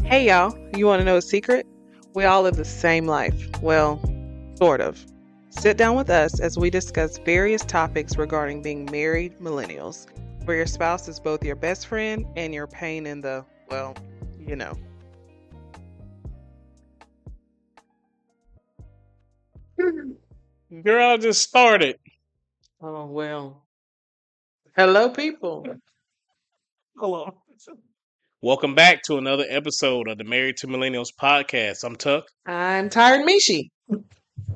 Hey y'all, you want to know a secret? We all live the same life. Well, sort of. Sit down with us as we discuss various topics regarding being married millennials, where your spouse is both your best friend and your pain in the, well, you know. Girl, I just started. Oh, well. Hello, people. Hello. Welcome back to another episode of the Married to Millennials podcast. I'm Tuck. I'm Tired Mishi. What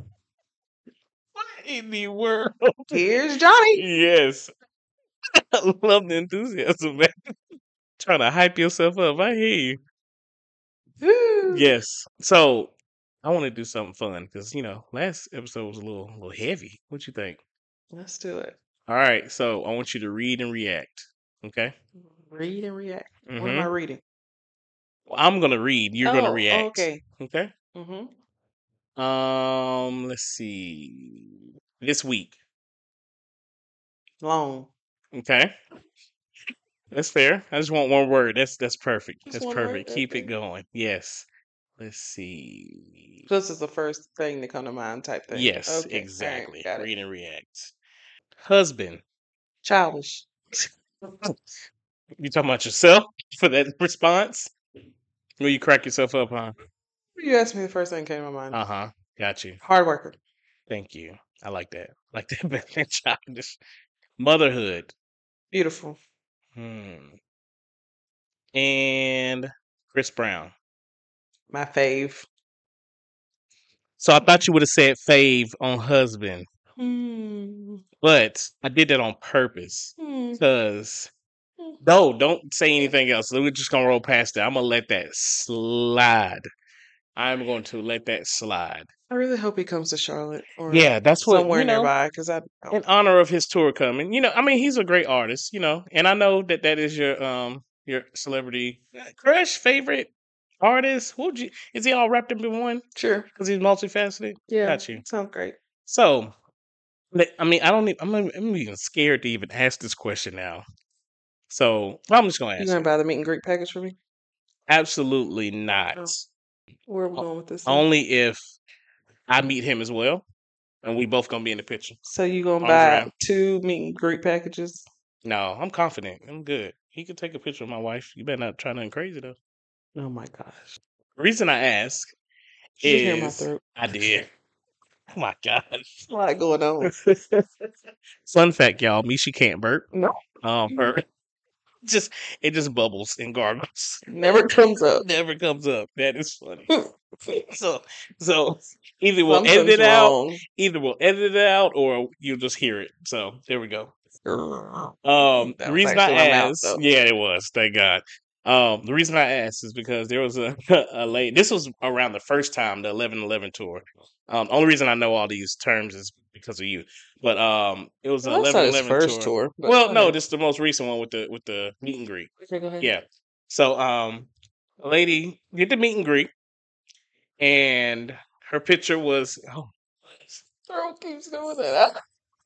in the world? Here's Johnny. Yes. I love the enthusiasm, man. Trying to hype yourself up. I hear you. Woo. Yes. So I want to do something fun because last episode was a little heavy. What you think? Let's do it. All right. So I want you to read and react. Okay. Read and react. What am I Mm-hmm. reading? Well, I'm gonna read. You're gonna Oh, react. okay. Okay. Mm-hmm. Let's see. This week. Long. Okay. That's fair. I just want one word. That's perfect. Just That's one word? perfect. Keep it Okay. going. Yes. Let's see. This is the first thing to come to mind type thing. Yes, Okay. All right. exactly. Got it. Read and react. Husband. Childish. You talking about yourself for that response? Will you crack yourself up, huh? You asked me the first thing that came to my mind. Uh-huh. Got you. Hard worker. Thank you. I like that. I like that better than childish. Motherhood. Beautiful. And Chris Brown. My fave. So I thought you would have said fave on husband, but I did that on purpose because no, don't say anything else. We're just gonna roll past that. I'm gonna let that slide. I'm going to let that slide. I really hope he comes to Charlotte or Yeah, that's what somewhere nearby because I in honor of his tour coming. I mean, he's a great artist. And I know that is your celebrity crush favorite artist. Is he all wrapped up in one? Sure. Because he's multifaceted. Yeah. Got you. Sounds great. So, I mean, I'm even scared to even ask this question now. So I'm just gonna You ask gonna it. buy the meet and greet package for me? Absolutely not. Oh. Where are we O- going with this? Then? Only if I meet him as well, and we both gonna be in the picture. So you gonna On buy Gram. 2 meet and greet packages? No, I'm confident. I'm good. He could take a picture of my wife. You better not try nothing crazy though. Oh my gosh. The reason I ask Did you hear my is throat? I did. Oh my god. A lot going on. Fun fact, y'all. Mishi can't burp. No. Her it just bubbles and gargles. Never comes up. Never comes up. That is funny. So either we'll edit Something's it out, or you'll just hear it. So there we go. That The was reason I actually my mouth, asked, though. yeah, it was. Thank God. The reason I asked is because there was a a lady. This was around the first time the 11/11 tour. Only reason I know all these terms is because of you. But it was the Well, that's not his 11/11 first tour. tour. But Well, go no, ahead. this is the most recent one with the meet and greet. Okay, go ahead. Yeah. So a lady did the meet and greet, and her picture was Throat keeps doing that.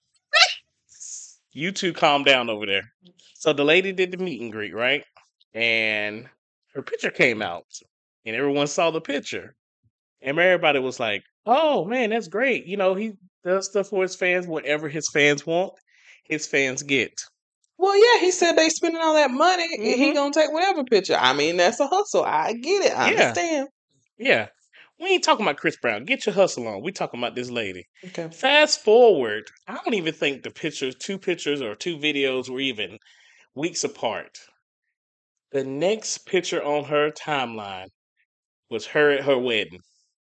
you two calm down over there. So the lady did the meet and greet, right? And her picture came out, and everyone saw the picture, and everybody was like, "Oh man, that's great! He does stuff for his fans. Whatever his fans want, his fans get." Well, yeah, he said they spending all that money. He Mhm. gonna take whatever picture. I mean, that's a hustle. I get it. I Yeah, understand. yeah. We ain't talking about Chris Brown. Get your hustle on. We talking about this lady. Okay. Fast forward, I don't even think the two pictures or two videos were even weeks apart. The next picture on her timeline was her at her wedding.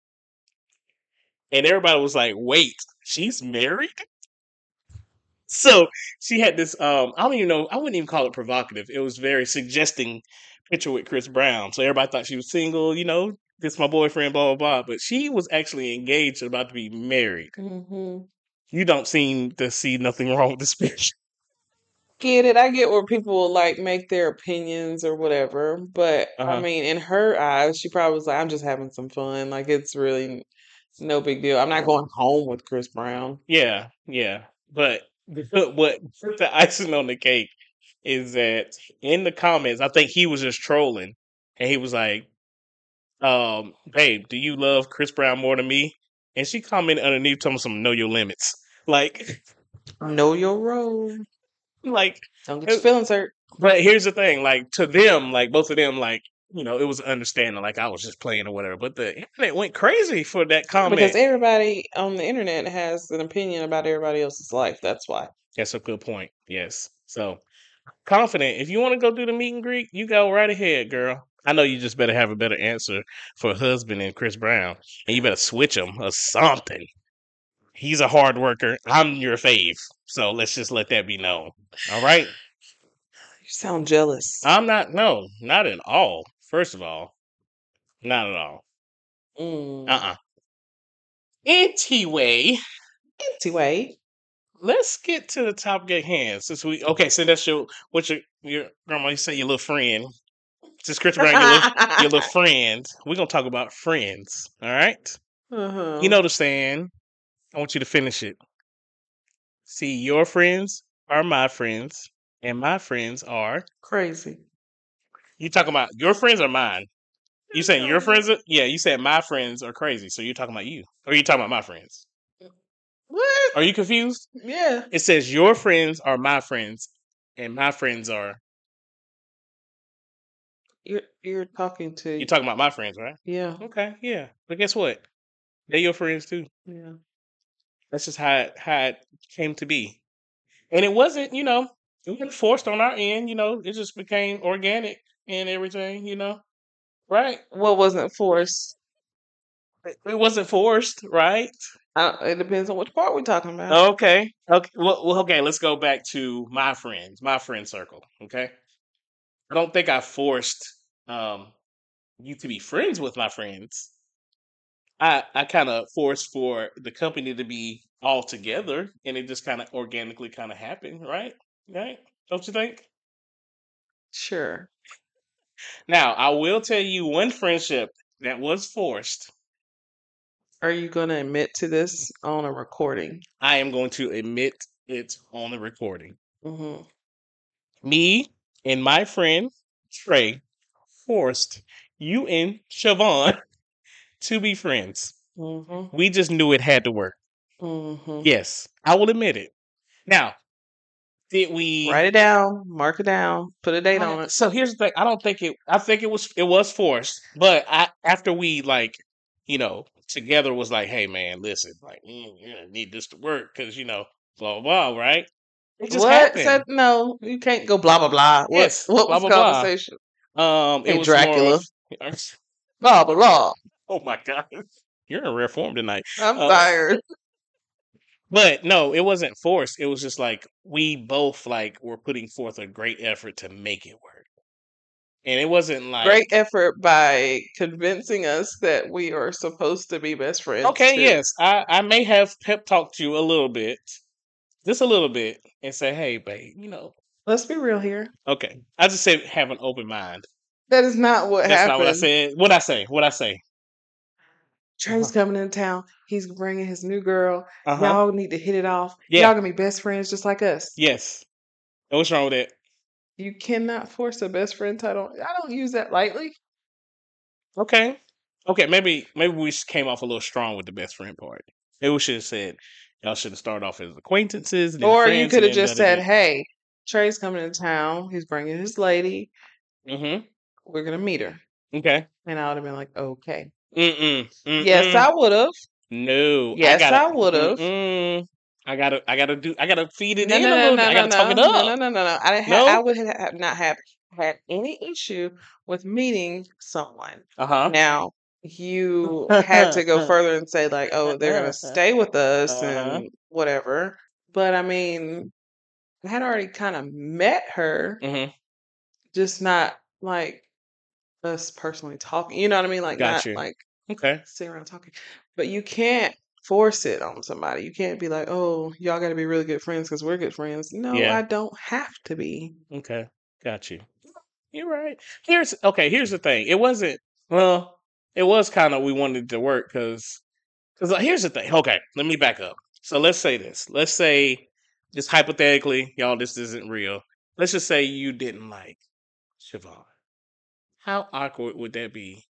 And everybody was like, wait, she's married? So she had this I don't even know, I wouldn't even call it provocative. It was very suggesting picture with Chris Brown. So everybody thought she was single, this is my boyfriend, blah blah blah. But she was actually engaged and about to be married. Mm-hmm. You don't seem to see nothing wrong with this picture. Get it. I get where people will like make their opinions or whatever. But I Uh-huh. mean, in her eyes, she probably was like, I'm just having some fun. Like, it's really no big deal. I'm not going home with Chris Brown. Yeah, yeah. But what the icing on the cake is that in the comments, I think he was just trolling, and he was like, Babe, do you love Chris Brown more than me? And she commented underneath, telling me some know your limits. Like, Know your role. like, Don't get your feelings hurt. but here's the thing, like to them, like both of them, like it was understanding, like I was just playing or whatever. But the internet went crazy for that comment. Because everybody on the internet has an opinion about everybody else's life. That's why. That's a good point. Yes. So confident. If you want to go do the meet and greet, you go right ahead, girl. I know you just better have a better answer for husband and Chris Brown, and you better switch him or something. He's a hard worker. I'm your fave, so let's just let that be known. All right. You sound jealous. I'm not. No, not at all. First of all, not at all. Anyway, let's get to the topic at hand. Since so that's your grandma. You say your little friend. Since Chris Brown, your little friend. We're gonna talk about friends. All right. You know the saying. I want you to finish it. See, your friends are my friends, and my friends are crazy. You talking about your friends or mine? You saying your friends? Yeah, you said my friends are crazy. So you're talking about you, or are you talking about my friends? What? Are you confused? Yeah. It says your friends are my friends, and my friends are. You're talking to. You're talking about my friends, right? Yeah. Okay. Yeah. But guess what? They're your friends too. Yeah. That's just how it came to be, and it wasn't. It wasn't forced on our end. It just became organic and everything. Right? What wasn't forced? It wasn't forced, right? It depends on which part we're talking about. Okay. Okay. Well, okay. Let's go back to my friends, my friend circle. Okay. I don't think I forced you to be friends with my friends. I kind of forced for the company to be all together, and it just kind of organically kind of happened, right? Right? Don't you think? Sure. Now, I will tell you one friendship that was forced. Are you going to admit to this on a recording? I am going to admit it on the recording. Mm-hmm. Me and my friend Trey forced you and Siobhan to be friends. Mm-hmm. We just knew it had to work. Mm-hmm. Yes, I will admit it. Now, did we write it down, mark it down, put a date on it? So here's the thing. I don't think it. I think it was forced, but after we together was like, hey man, listen, like you need this to work because blah blah blah, right? It just happened. Said no, you can't go blah blah blah. Yes, what blah, was the blah, blah. conversation? It was Dracula. More of, blah blah blah. Oh my god, you're in rare form tonight. I'm tired. But no, it wasn't forced. It was just like we both were putting forth a great effort to make it work. And it wasn't like great effort by convincing us that we are supposed to be best friends. Okay, too. Yes. I may have pep talked you a little bit. Just a little bit. And say, hey, babe, let's be real here. Okay. I just said have an open mind. That is not what happened. That's not what I said. What'd I say? Trey's coming into town. He's bringing his new girl. Y'all need to hit it off. Yeah. Y'all gonna be best friends just like us. Yes. What's wrong with that? You cannot force a best friend title. I don't use that lightly. Okay. Maybe we came off a little strong with the best friend part. Maybe we should have said y'all should have started off as acquaintances, and or you could have just said, "Hey, Trey's coming into town. He's bringing his lady. Mm-hmm. We're gonna meet her." Okay. And I would have been like, "Okay." Mm-mm. Yes, I would have. No. Yes, I would have. I gotta feed it in a little bit. I gotta talk it up. No. I would have not had any issue with meeting someone. Now you had to go further and say like, oh, they're gonna stay with us and whatever. But I mean, I had already kind of met her, just not like us personally talking. You know what I mean? Like not like sitting around talking. But you can't force it on somebody. You can't be like, oh, y'all got to be really good friends because we're good friends. No, I don't have to be. Okay, got you. You're right. Here's the thing. It wasn't. Well, it was kind of we wanted it to work because here's the thing. Okay, let me back up. So let's say this. Let's say just hypothetically, y'all, this isn't real. Let's just say you didn't like Siobhan. How awkward would that be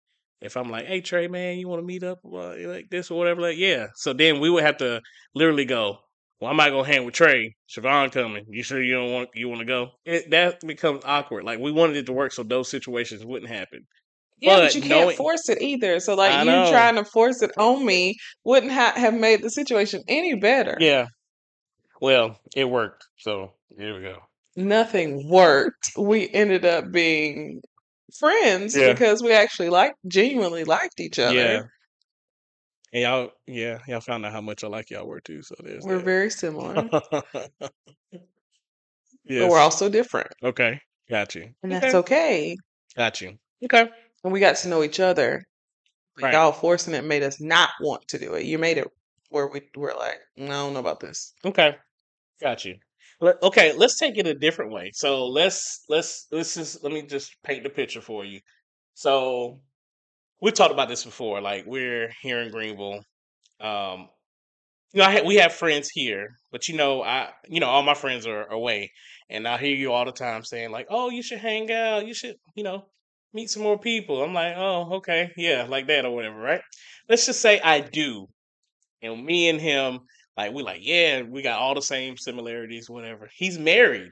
if I'm like, hey Trey, man, you want to meet up like this or whatever, like yeah. So then we would have to literally go. Well, I might go hang with Trey. Siobhan coming. You sure you want to go? That becomes awkward. Like we wanted it to work so those situations wouldn't happen. Yeah, but But you can't knowing, force it either. So, like, I you know, trying to force it on me wouldn't have made the situation any better. yeah. Well, it worked. So here we go. Nothing worked. We ended up being friends Yeah, because we actually genuinely liked each yeah. other. And y'all found out how much I like y'all were too. So there's We're very similar, that. but we're Yes. also different. Okay. Got you. And that's Okay. okay. Got you. Okay. And we got to know each other. But Right. y'all forcing it made us not want to do it. You made it where we were like, I don't know about this. Okay. Got you. Okay, let's take it a different way. So let's just let me just paint the picture for you. So we've talked about this before. Like we're here in Greenville. Um, we have friends here, but all my friends are away, and I hear you all the time saying like, "Oh, you should hang out. You should, meet some more people." I'm like, "Oh, okay, yeah, like that or whatever." Right? Let's just say I do, and me and him, like, we like, yeah, we got all the same similarities, whatever. He's married.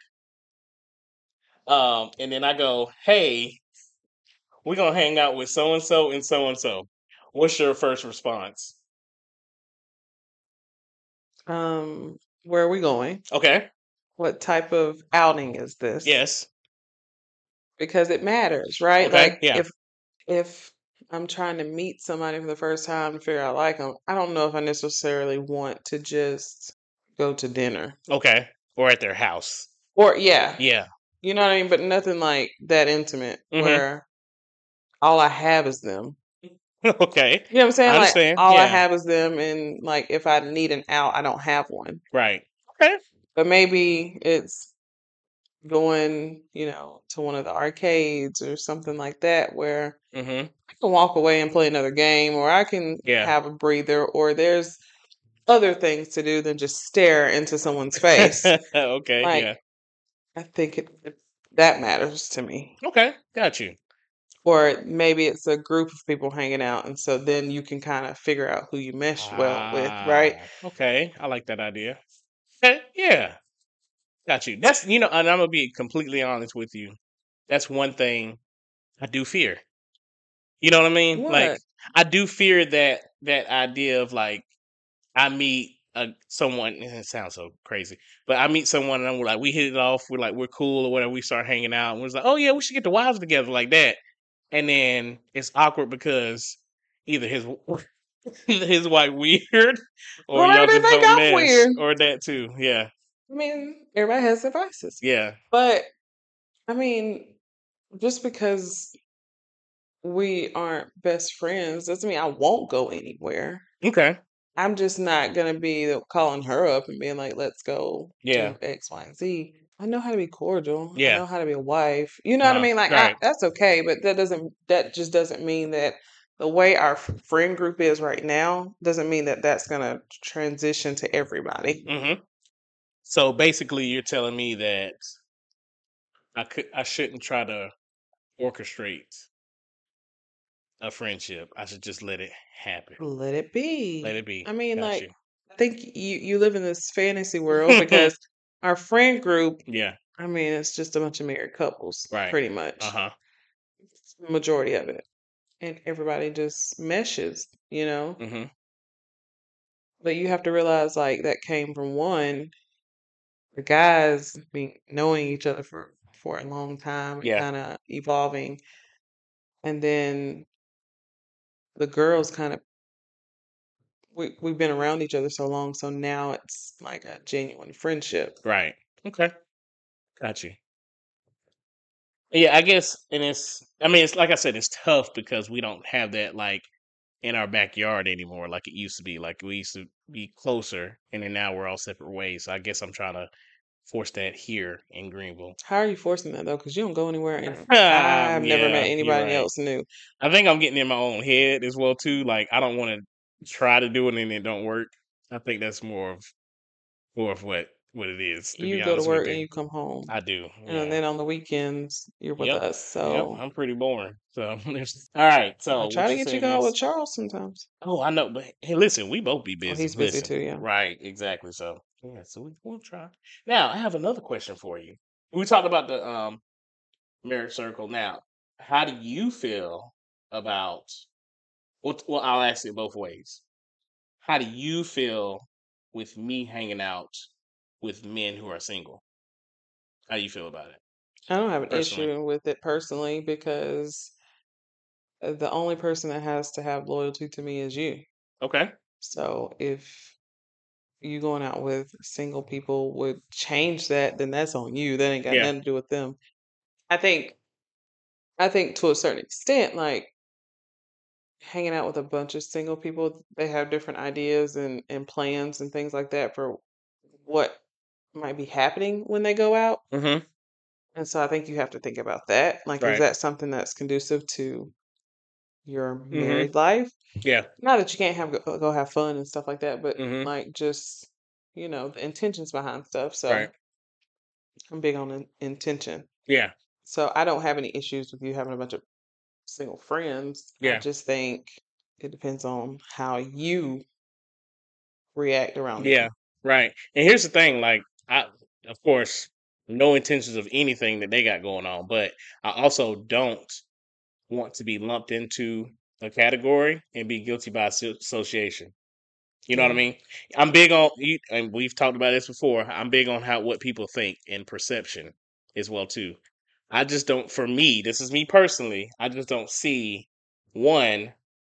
And then I go, hey, we're gonna hang out with so and so and so and so. What's your first response? Where are we going? Okay. What type of outing is this? Yes. Because it matters, right? Okay. Like Yeah. if I'm trying to meet somebody for the first time to figure out I like them, I don't know if I necessarily want to just go to dinner. Okay. Or at their house. Or yeah, Yeah. you know what I mean, but nothing like that intimate Mm-hmm. where all I have is them. Okay. You know what I'm I saying? Like understand. all I Yeah. have is them, and like if I need an out, I don't have one. Right. Okay. But maybe it's going, to one of the arcades or something like that where Mm-hmm. I can walk away and play another game, or I can Yeah. have a breather, or there's other things to do than just stare into someone's face. Okay. Like, Yeah. I think that matters to me. Okay. Got you. Or maybe it's a group of people hanging out, and so then you can kind of figure out who you mesh well with, right? Okay. I like that idea. Okay. Yeah. Got you. That's and I'm gonna be completely honest with you. That's one thing I do fear. You know what I mean? Like What? I do fear that idea of like I meet someone. It sounds so crazy, but I meet someone and we're like we hit it off. We're cool or whatever. We start hanging out and we're like, oh yeah, we should get the wives together like that. And then it's awkward because either his either his wife weird or Well, maybe y'all they just think don't I'm mesh weird. or that too. Yeah, I mean, everybody has their vices. yeah. But, I mean, just because we aren't best friends doesn't mean I won't go anywhere. Okay. I'm just not gonna be calling her up and being like, "Let's go Yeah. do X, Y, and Z." I know how to be cordial. I Yeah. know how to be a wife. You know what I mean? Like, Right. that's okay, but that just doesn't mean that the way our friend group is right now doesn't mean that that's gonna transition to everybody. Hmm. So basically, you're telling me that I shouldn't try to orchestrate a friendship. I should just let it happen. Let it Let be. it be. I mean, Got like, you. I think you live in this fantasy world because our friend group, Yeah. I mean, it's just a bunch of married couples, Right. pretty much, Uh-huh. majority of it. And everybody just meshes. Hmm. But you have to realize, like, that came from the guys being knowing each other for a long time and Yeah. kind of evolving, and then the girls kind of we've been around each other so long, so now it's like a genuine friendship. Right. Okay. Got you. Yeah, I guess, and I mean, it's like I said, it's tough because we don't have that like in our backyard anymore, like it used to be. Like we used to be closer, and then now we're all separate ways. So I guess I'm trying to force that here in Greenville. How are you forcing that though? Because you don't go anywhere, and I've never met Yeah, you're anybody right. else new. I think I'm getting in my own head as well too. Like I don't want to try to do it and it don't work. I think that's more of what what it is, to be You go to honest with work and you. you come home. I do. And Yeah. then on the weekends, you're with Yep. us. Yep. So I'm pretty boring. So all right. I So try what to you get you said going with next? Charles sometimes. Oh, I know, but hey, listen, we both be Oh, busy. he's busy Listen. too, yeah. Right, exactly. So yeah, so we'll try. Now I have another question for you. We talked about the marriage circle. Now, how do you feel about well, I'll ask it both ways. How do you feel with me hanging out with men who are single? How do you feel about it I don't have an personally? issue with it personally because the only person that has to have loyalty to me is you. Okay. So if you going out with single people would change that, then that's on you. That ain't got Yeah. nothing to do with them. I think I think to a certain extent, like hanging out with a bunch of single people, they have different ideas and plans and things like that for what might be happening when they go out. Mm-hmm. And so I think you have to think about that. Like, is Right. that something that's conducive to your Mm-hmm. married life? Yeah. Not that you can't go have fun and stuff like that, but Mm-hmm. like just the intentions behind stuff. So Right. I'm big on intention. Yeah. So I don't have any issues with you having a bunch of single friends. I Yeah. just think it depends on how you react around Yeah. them. Right. And here's the thing, like I of course no intentions of anything that they got going on, but I also don't want to be lumped into a category and be guilty by association. You know what I Yeah. mean? I'm big on and we've talked about this before. I'm big on how what people think and perception as well too. I just don't. For me, this is me personally. I just don't see one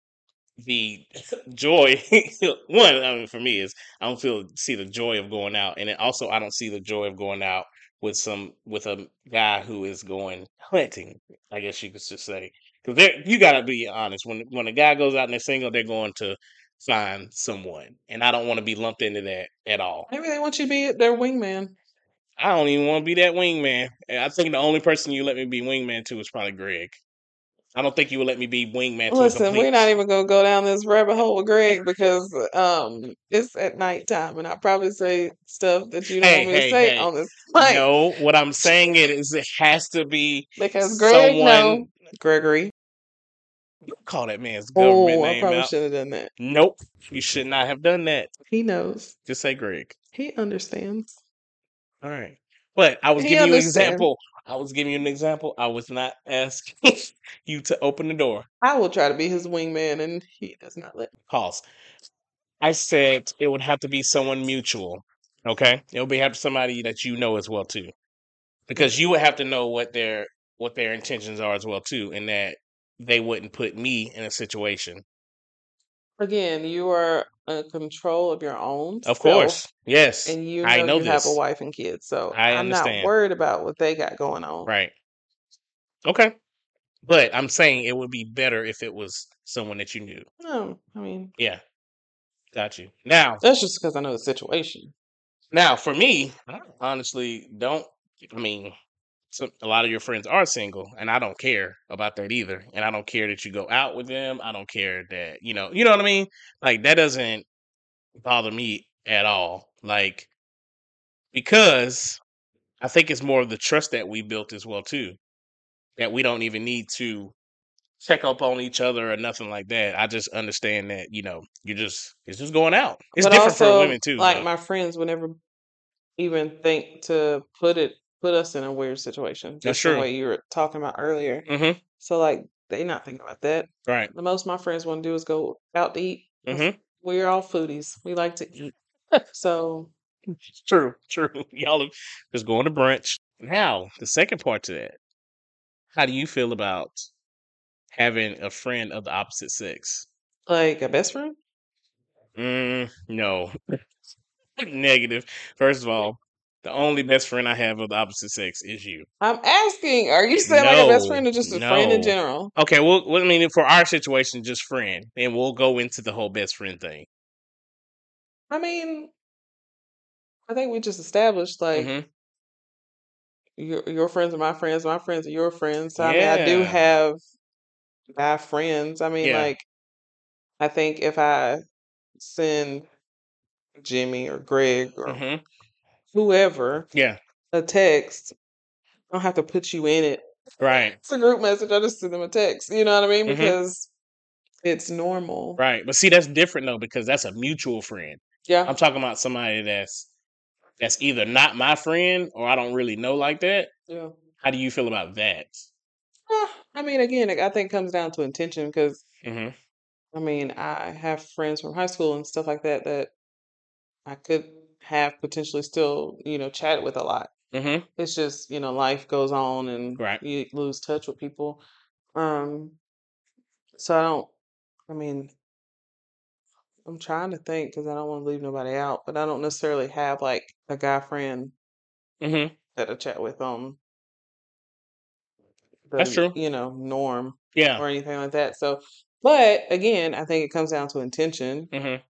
the joy. One, I mean, for me is I don't see the joy of going out, and then also I don't see the joy of going out with a guy who is going hunting. I guess you could just say because you got to be honest. When a guy goes out and they're single, they're going to find someone, and I don't want to be lumped into that at all. Maybe they want you to be their wingman. I don't even want to be that wingman. And I think the only person you let me be wingman to is probably Greg. I don't think you would let me be wingman to a Listen, we're complete. not even gonna go down this rabbit hole with Greg because it's at nighttime and I probably say stuff that you don't Hey, want me to hey, say hey. on this mic No, what I'm saying is it has to be because Greg someone. no Gregory. You call that man's government Oh, I name probably out. should have done that. Nope, you should not have done that. He knows. Just say Greg. He understands. All right. But I was He giving you an understands. example. I was giving you an example. I was not asking you to open the door. I will try to be his wingman and he does not let me. Pause. I said it would have to be someone mutual. Okay, it would be have somebody that you know as well too, because you would have to know what their intentions are as well too, and that they wouldn't put me in a situation. Again, you are in control of your own Of self course, yes, and you I know know you have a this. wife and kids. So I I'm not understand. worried about what they got going on. Right. Okay. But I'm saying it would be better if it was someone that you knew. No, I mean, Yeah, got you. that's just because I know the situation. Now for me, I honestly don't. I mean, a lot of your friends are single, and I don't care about that either. And I don't care that you go out with them. I don't care that you know what I mean. Like that doesn't bother me at all. Like because I think it's more of the trust that we built as well too. That we don't even need to check up on each other or nothing like that. I just understand that it's just going out. It's But different for also, women too, like though. my friends would never even think to put us in a weird situation, That's just the true. way you were talking about earlier. Mm-hmm. So like they not thinking about that. Right. The most my friends want to do is go out to eat. 'Cause Mm-hmm. we're all foodies. We like to eat. So True. True. Y'all are just going to brunch. Now, the second part to that. How do you feel about having a friend of the opposite sex? like a best friend? No. Negative. First of all, the only best friend I have of the opposite sex is you. I'm asking, are you saying like a best No, friend or just a friend in no. general? Okay, well, I mean, for our situation, just friend, and we'll go into the whole best friend thing. I mean, I think we just established like Mm-hmm. your friends are my friends are your friends. So I mean, I do Yeah, have guy friends. I mean, yeah. like I think if I send Jimmy or Greg or Mm-hmm. whoever Yeah. a text. I don't have to put you in it. Right. It's a group message. I just send them a text. You know what I mean? hmm Because it's normal. Right. But see, that's different though because that's a mutual friend. Yeah. I'm talking about somebody that's either not my friend or I don't really know like that. Yeah. How do you feel about that? I mean, again, I think it comes down to intention because, hmm I mean, I have friends from high school and stuff like that that I could have potentially still, chatted with a lot. hmm It's just, life goes on and Right. you lose touch with people. Um, so I mean, I'm trying to think because I don't want to leave nobody out, but I don't necessarily have like a guy friend hmm that I chat with on That's the, true. norm Yeah. or anything like that. So, but again, I think it comes down to intention. hmm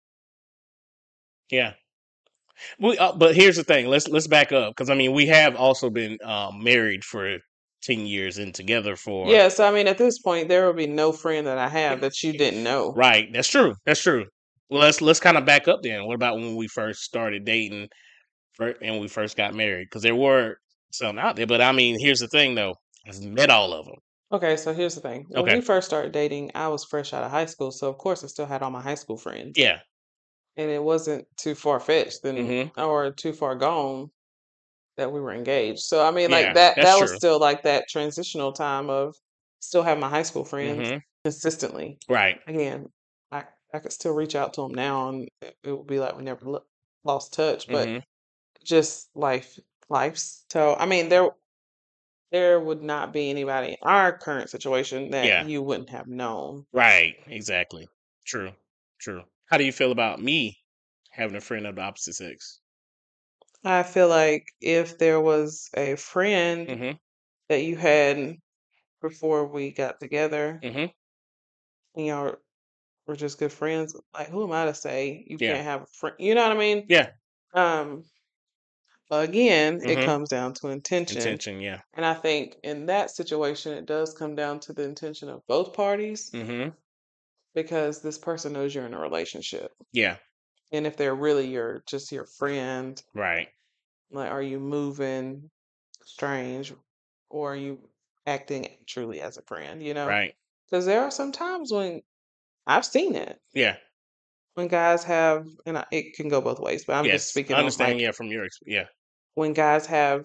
Yeah. But here's the thing. Let's back up because I mean we have also been married for 10 years and together for Yeah, so I mean, at this point, there will be no friend that I have that you didn't know. right. That's true. That's true. Well, let's kind of back up then. What about when we first started dating and we first got married? Because there were some out there, but I mean, here's the thing though. I've met all of them. Okay, so here's the thing. When Okay. we first started dating, I was fresh out of high school, so of course I still had all my high school friends. Yeah. And it wasn't too far fetched then hmm or too far gone that we were engaged. So I mean like Yeah. That's that was true. still like that transitional time of still have my high school friends hmm consistently. Right. Again, I I could still reach out to them now and it would be like we never lost touch, but hmm just life. So I mean there would not be anybody in our current situation that Yeah. you wouldn't have known. Right. Exactly. True. True. How do you feel about me having a friend of the opposite sex? I feel like if there was a friend hmm that you had before we got together hmm and y'all were just good friends, like who am I to say you Yeah. can't have a friend? You know what I mean? Yeah. Um, again, it hmm comes down to intention. Intention. Yeah. And I think in that situation, it does come down to the intention of both parties hmm because this person knows you're in a relationship. Yeah. And if they're really just your friend, Right. like are you moving strange or are you acting truly as a friend, Right. Because there are some times when I've seen it Yeah. when guys have, and it can go both ways, but I'm just Yes. I speaking on understand. like Yeah. From your yeah. when guys have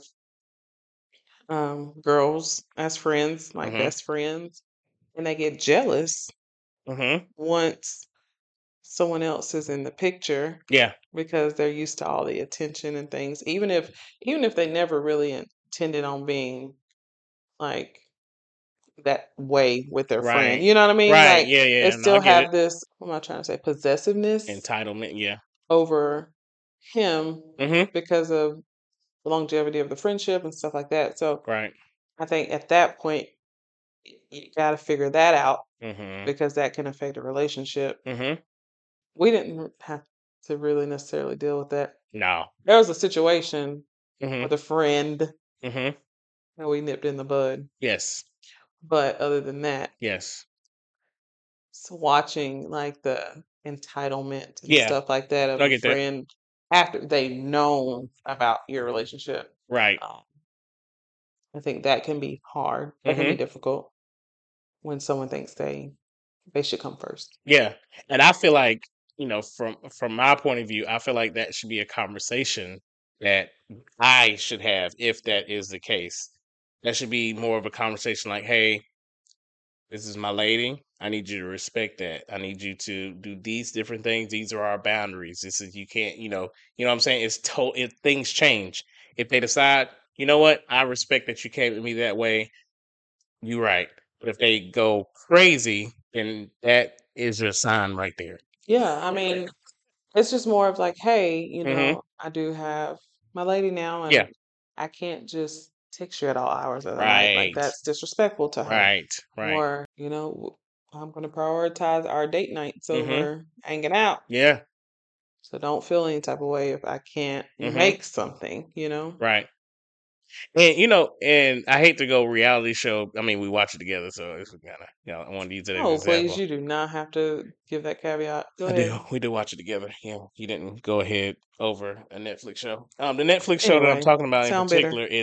girls as friends, like hmm best friends, and they get jealous hmm once someone else is in the picture Yeah. because they're used to all the attention and things, even if they never really intended on being like that way with their friend. Right. You know what I mean? Right. Like Yeah. they Yeah. No, I still get it. have this, what am I trying to say, possessiveness Entitlement. Yeah. over him hmm because of the longevity of the friendship and stuff like that. So Right. I think at that point you got to figure that out hmm because that can affect a relationship. hmm We didn't have to really necessarily deal with that. No. There was a situation hmm with a friend hmm that we nipped in the bud, Yes. but other than that, Yes. so watching like the entitlement and Yeah. stuff like that of I a get that. friend after they've known about your relationship, Right. um, I think that can be hard. That can be hmm difficult when someone thinks they should come first. Yeah. And I feel like from my point of view, I feel like that should be a conversation that I should have if that is the case. That should be more of a conversation like, hey, this is my lady. I need you to respect that. I need you to do these different things. These are our boundaries. This is you can't, you know what I'm saying? If things change. If they decide, you know what, I respect that you came at me that way. You're right. But if they go crazy, then that is your sign right there. Yeah, I mean, it's just more of like, hey, hmm I do have my lady now, Yeah. and I can't just text you at all hours of the night. Like Right. that's disrespectful to her. Right. Right. Or, I'm going to prioritize our date nights hmm over hanging out. Yeah. So don't feel any type of way if I can't hmm make something. Right. And I hate to go reality show. I mean, we watch it together, so it's kind of, I want to use it as an Oh, please, example. you do not have to give that caveat. Go I ahead. do. We do watch it together. You didn't go ahead over a Netflix show. The Netflix show that I'm Anyway, talking about in sound bitter. particular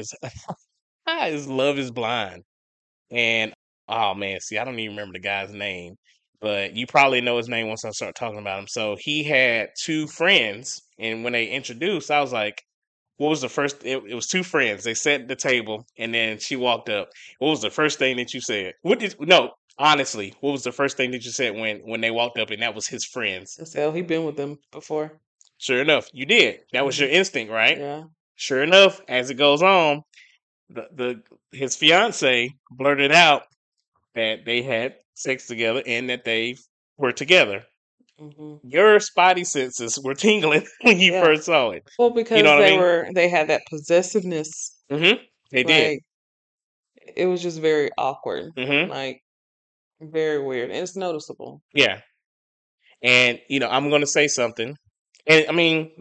is Love Is Blind. And oh man, see, I don't even remember the guy's name, but you probably know his name once I start talking about him. So he had two friends, and when they introduced, I was like, "What was the first?" It was two friends. They sat at the table, and then she walked up. What was the first thing that you said? No, honestly, what was the first thing that you said when they walked up, and that was his friends? So he been with them before. Sure enough, you did. That was your instinct, right? Yeah. Sure enough, as it goes on, the his fiance blurted out that they had sex together and that they were together. hmm Your spidey senses were tingling when you Yeah. first saw it. Well, You because know what I mean? they had that possessiveness. They did. Like, it was just very awkward. hmm Like, very weird. And it's noticeable. Yeah. And I'm gonna say something. And I mean,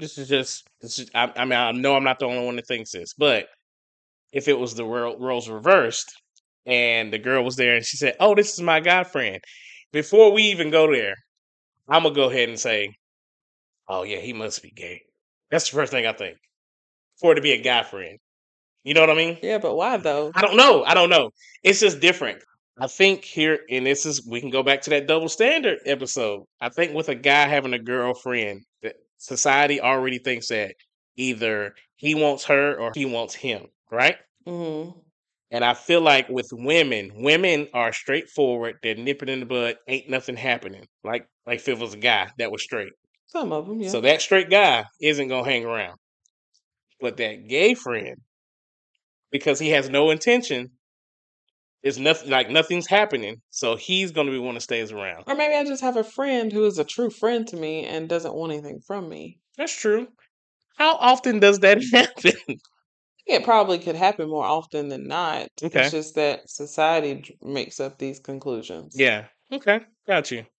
I mean, I know I'm not the only one that thinks this, but if it was the roles reversed and the girl was there and she said, "Oh, this is my guy friend," before we even go there, I'm gonna go ahead and say, "Oh yeah, he must be gay." That's the first thing I think. For it to be a guy friend. You know what I mean? Yeah, but why though? I don't know. I don't know. It's just different. I think here, and we can go back to that double standard episode. I think with a guy having a girlfriend, that society already thinks that either he wants her or he wants him, right? hmm And I feel like with women are straightforward. They're nipping in the bud. Ain't nothing happening. Like if it was a guy that was straight. Some of them, yeah. So that straight guy isn't gonna hang around. But that gay friend, because he has no intention, it's nothing, like nothing's happening. So he's gonna be one that stays around. Or maybe I just have a friend who is a true friend to me and doesn't want anything from me. That's true. How often does that happen? It probably could happen more often than not. Okay. It's just that society makes up these conclusions. Yeah. Okay. Got you.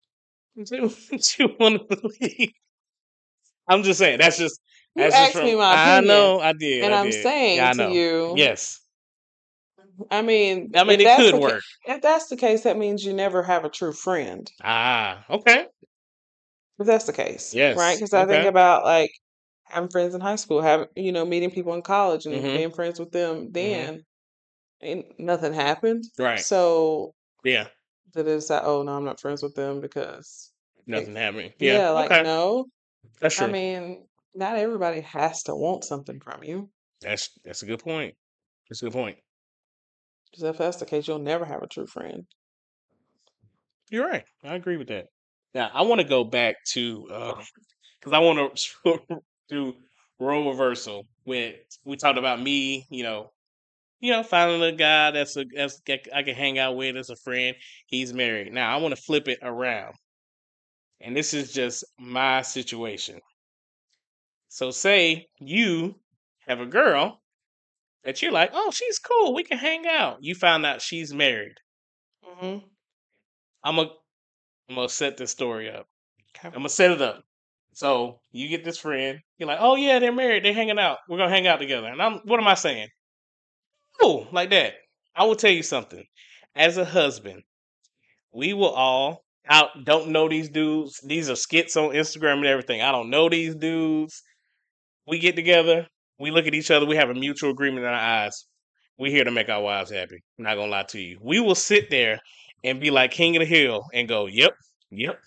What you want to believe? I'm just saying. You That's just asked me from. my I opinion, know. I did. and I I'm did. Yeah. saying I to know. you, Yes. I mean, I mean, if it that's could the work. if that's the case, that means you never have a true friend. Ah. Okay. If that's the case, right? Yes. Because I think Okay. about like having friends in high school, having meeting people in college and Mm-hmm. being friends with them. Mm-hmm. Then and nothing happened. Right. So Yeah. did it say, "Oh no, I'm not friends with them because Nothing happening. Yeah. yeah, like Okay. no." That's I true. mean, not everybody has to want something from you. That's a good point. That's a good point. Because if that's the case, you'll never have a true friend. You're right. I agree with that. Now I want to go back to because I want to do role reversal. When we talked about me, finding a guy that's I can hang out with as a friend. He's married. Now I want to flip it around, and this is just my situation. So say you have a girl that you're like, oh, she's cool. We can hang out. You found out she's married. hmm I'm gonna I'm gonna set this story up. Okay. I'm gonna set it up. So you get this friend. You're like, oh yeah, they're married. They're hanging out. We're gonna hang out together. And what am I saying? Cool, like that. I will tell you something. As a husband, we will all out don't know these dudes. These are skits on Instagram and everything. I don't know these dudes. We get together. We look at each other. We have a mutual agreement in our eyes. We're here to make our wives happy. I'm not gonna lie to you. We will sit there and be like king of the hill and go, yep, yep,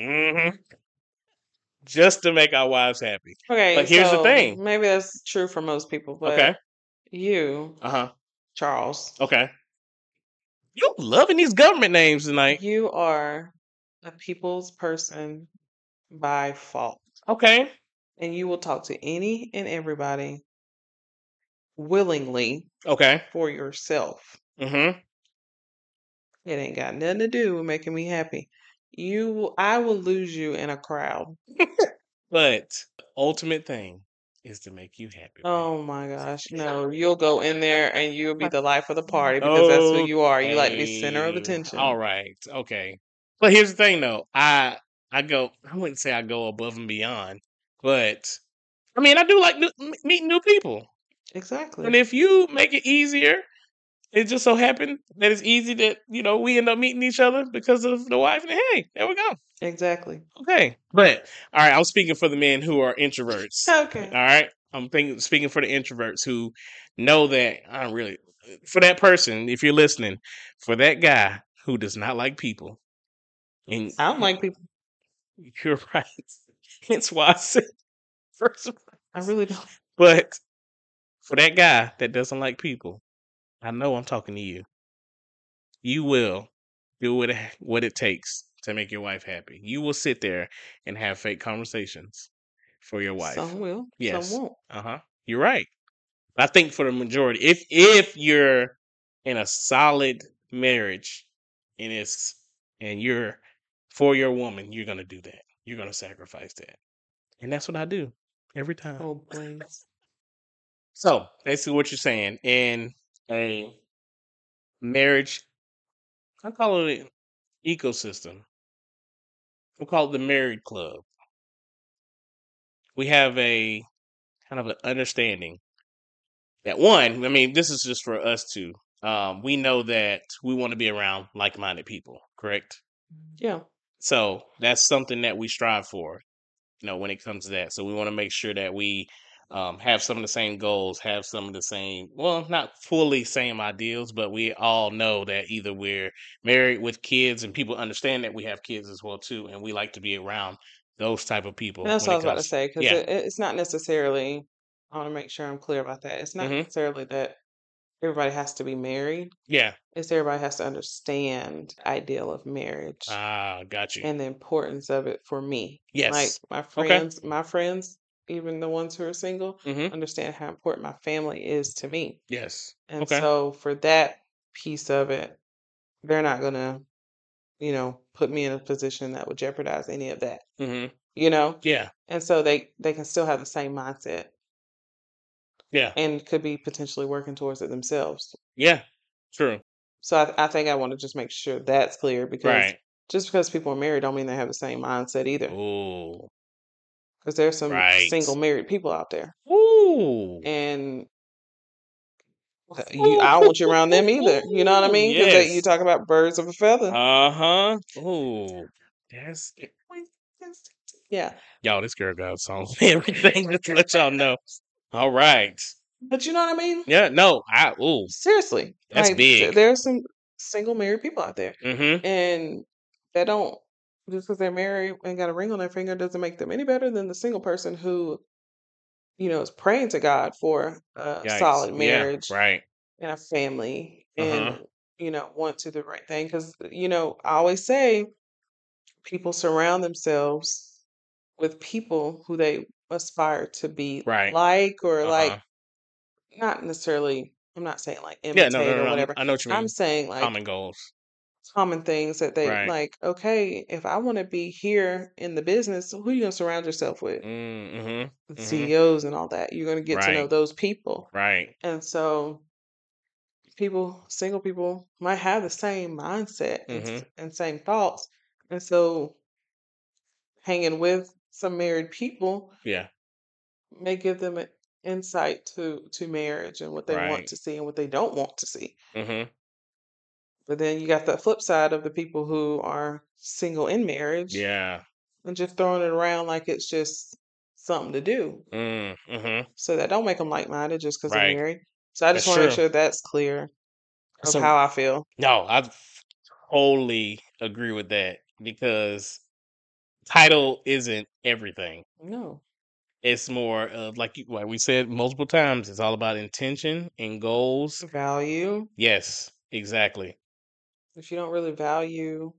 just to make our wives happy. Okay, But here's the so thing. maybe that's true for most people, but Okay. you, Uh-huh. Charles, Okay. You loving these government names tonight. you are a people's person by fault. Okay. And you will talk to any and everybody willingly Okay. for yourself. Mm-hmm. It ain't got nothing to do with making me happy. I will lose you in a crowd. But the ultimate thing is to make you happy. Oh my gosh. No, you'll go in there and you'll be the life of the party because that's who you are. You like to be center of Okay. attention. All right. Okay. But here's the thing though. I wouldn't say I go above and beyond, but I mean I do like meeting new people. Exactly. And if you make it easier, it just so happened that it's easy that, we end up meeting each other because of the wife. And hey, there we go. Exactly. Okay. But all right, I'm speaking for the men who are introverts. Okay. All right. Speaking for the introverts who know that I don't really for that person, if you're listening, for that guy who does not like people. And I don't like people. you're right. Hence why I said first of all. I really don't. But for that guy that doesn't like people, I know I'm talking to you. You will do what it takes to make your wife happy. You will sit there and have fake conversations for your wife. Some will, some Yes. won't. You're right. I think for the majority, if you're in a solid marriage and you're for your woman, you're gonna do that. You're gonna sacrifice that. And that's what I do every time. Oh, please. So basically what you're saying in a marriage, I call it an ecosystem. We call it the married club. We have a kind of an understanding that one, I mean, this is just for us two. We know that we want to be around like-minded people, correct? Yeah. So that's something that we strive for, when it comes to that. So we want to make sure that we have some of the same goals, have some of the same, well, not fully same ideals, but we all know that either we're married with kids and people understand that we have kids as well too, and we like to be around those type of people That's when what I it was about to comes. say, because Yeah. it's not necessarily, I want to make sure I'm clear about that. It's not Mm-hmm. necessarily that everybody has to be married. Yeah. It's everybody has to understand the ideal of marriage Got you. and the importance of it for me. Like Yes. my Okay. friends, even the ones who are single, Mm-hmm. understand how important my family is to me. Yes. And Okay. so for that piece of it, they're not gonna, put me in a position that would jeopardize any of that. Mm-hmm. You know? Yeah. And so they can still have the same mindset Yeah. and could be potentially working towards it themselves. Yeah. True. So I think I want to just make sure that's clear because Right. just because people are married don't mean they have the same mindset either. Oh. Because there's some Right. single married people out there, Ooh. and I don't want you around them either. You know what I mean? Because you Yes. talk about birds of a feather. Uh-huh. Oh. That's Yeah, y'all, this girl got a song for everything, just to let y'all know. All right. but you know what I mean? Yeah, no, Seriously, that's like big. there's some single married people out there, Mm-hmm. and they don't just because they're married and got a ring on their finger doesn't make them any better than the single person who is praying to God for a Yikes. solid Yeah, marriage right. and a family, Uh-huh. and want to do the right thing. Because I always say people surround themselves with people who they aspire to be Right. like, or like Uh-huh. not necessarily. I'm not saying like Yeah, no, no, imitate or no, no. whatever. I know what you I'm mean. saying like Common goals. common things that they Right. like. Okay, if I want to be here in the business, who you gonna surround yourself with? Mm-hmm. The Mm-hmm. CEOs and all that. You're gonna get to know Right. those people, Right. and so single people might have the same mindset and Mm-hmm. and same thoughts, and so hanging with some married people Yeah. may give them an insight to marriage and what they want Right. to see and what they don't want to see. Mm-hmm. But then you got the flip side of the people who are single in marriage Yeah. and just throwing it around like it's just something to do. Mm-hmm. So that don't make them like-minded just because they're Right. married. So I just That's want to make true. sure that's clear of So how I feel. no, I totally agree with that because title isn't everything. No. It's more of like we said multiple times. It's all about intention and goals. Value. Yes, exactly. If you don't really value,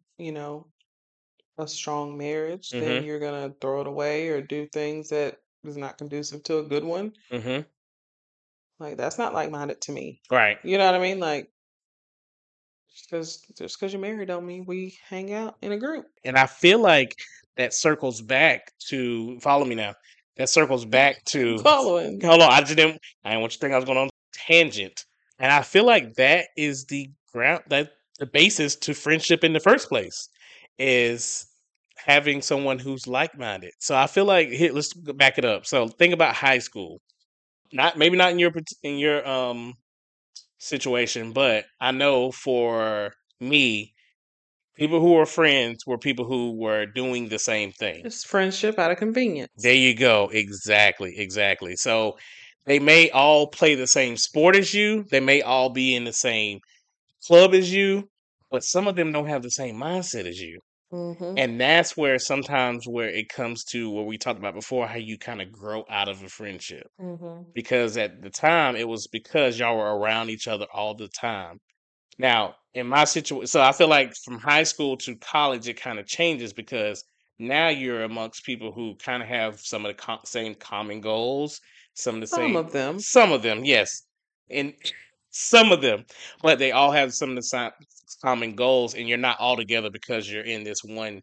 a strong marriage, then Mm-hmm. you're gonna throw it away or do things that is not conducive to a good one. Mm-hmm. Like that's not like-minded to me. Right. You know what I mean? Like just because you're married don't mean we hang out in a group. And I feel like that circles back to follow me now. That circles back I'm to following. hold on. I didn't want you to think I was going on tangent. And I feel like that is the ground that the basis to friendship in the first place is having someone who's like minded. So I feel like here, let's back it up. So think about high school. maybe not in your situation, but I know for me, people who were friends were people who were doing the same thing. It's friendship out of convenience. There you go. Exactly. So they may all play the same sport as you. They may all be in the same club as you, but some of them don't have the same mindset as you. Mm-hmm. And that's where sometimes where it comes to what we talked about before, how you kind of grow out of a friendship. Mm-hmm. Because at the time, it was because y'all were around each other all the time. Now, in my situation, so I feel like from high school to college, it kind of changes because now you're amongst people who kind of have some of the same common goals, some of the Some of them. Some of them, yes. And some of them, but they all have some of the common goals, and you're not all together because you're in this one,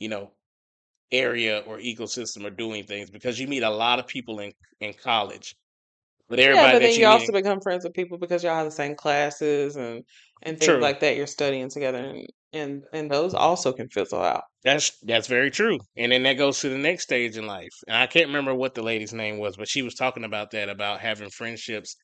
area or ecosystem or doing things, because you meet a lot of people in college. But everybody but that then you also become friends with people because y'all have the same classes and things True. like that. You're studying together, and those also can fizzle out. That's very true. And then that goes to the next stage in life. And I can't remember what the lady's name was, but she was talking about that, about having friendships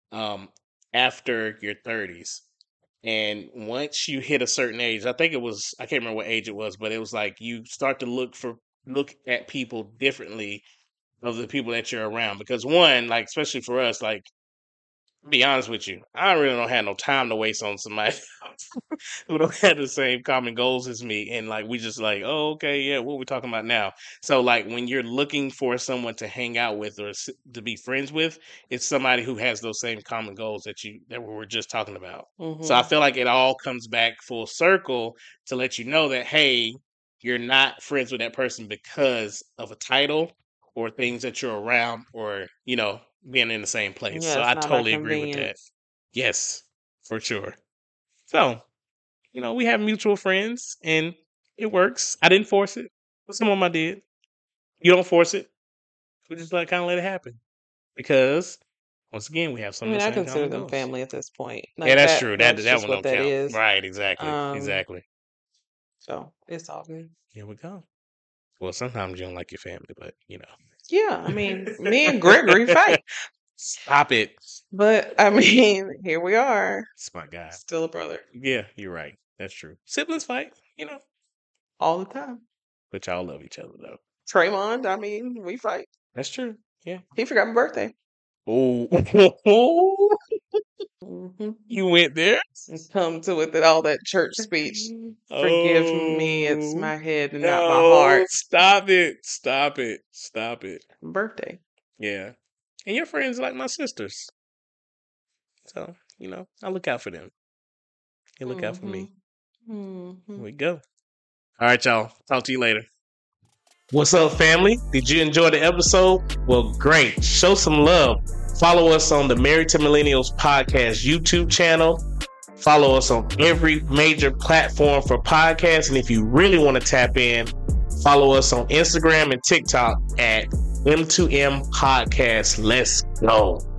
after your 30s. And once you hit a certain age, I can't remember what age it was, but it was like you start to look at people differently of the people that you're around. Because one, like especially for us, like, to be honest with you, I really don't have no time to waste on somebody who don't have the same common goals as me. And like, we just like, oh, okay, yeah, what we talking about now? So like, when you're looking for someone to hang out with or to be friends with, it's somebody who has those same common goals that we were just talking about. Mm-hmm. So I feel like it all comes back full circle to let you know that, hey, you're not friends with that person because of a title or things that you're around or, being in the same place. Yeah, so it's I not by totally agree with that. convenience. Yes, for sure. So, we have mutual friends and it works. I didn't force it, but some of them I did. You don't force it. We just kind of let it happen. Because, once again, we have some of the I same consider common them goals. family at this point. Yeah, that's true. That just one what don't that count. is. Right, exactly. So it's all good. Here we go. Well, sometimes you don't like your family, but Yeah, I mean, me and Gregory fight. Stop it. But I mean, here we are. It's my guy. Still a brother. Yeah, you're right. That's true. Siblings fight, all the time. But y'all love each other though. Tremond, I mean, we fight. That's true. Yeah. He forgot my birthday. Oh. Mm-hmm. You went there? And come to with it all that church speech. Forgive me, it's my head and not my heart. Stop it. Birthday. Yeah. And your friends are like my sisters. So, I look out for them. They look out for me. Mm-hmm. Here we go. All right, y'all. Talk to you later. What's up, family? Did you enjoy the episode? Well, great. Show some love. Follow us on the Married to Millennials podcast YouTube channel. Follow us on every major platform for podcasts. And if you really want to tap in, follow us on Instagram and TikTok at M2M Podcast. Let's go.